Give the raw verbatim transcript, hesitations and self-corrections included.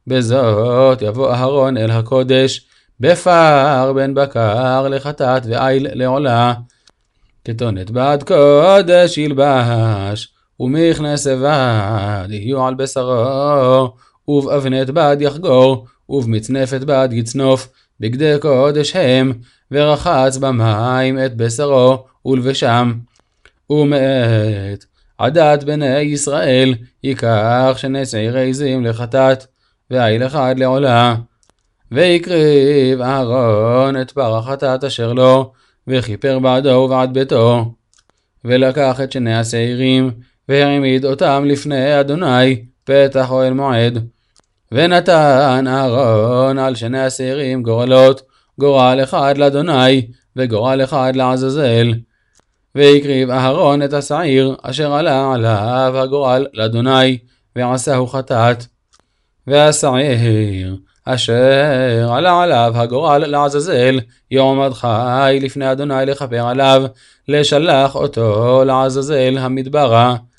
בזאת יבוא אהרון אל הקודש, בפר בן בקר לחטאת ועיל לעולה. כתונת בד קודש ילבש, ומכנס בד יהיו על בשרו, ובאבנת בד יחגור, ובמצנפת בד יצנוף, בגדי קודש הם, ורחץ במים את בשרו ולבשם. ומאת עדת בני ישראל ייקח שני שעירי עזים לחטאת, ועיל אחד לעולה. ויקריב אהרון את פר החטאת אשר לו, וכיפר בעדו ובעד ביתו. ולקח את שני השעירים, והעמיד אותם לפני אדוני פתח אוהל מועד. ונתן אהרון על שני השעירים גורלות, גורל אחד לאדוני וגורל אחד לעזאזל. ויקריב אהרון את השעיר אשר עלה עליו הגורל לאדוני, ועשהו חטאת. והשעיר אשר עלה עליו הגורל לעזאזל יעמד חי לפני אדוני לכפר עליו, לשלח אותו לעזאזל המדברה.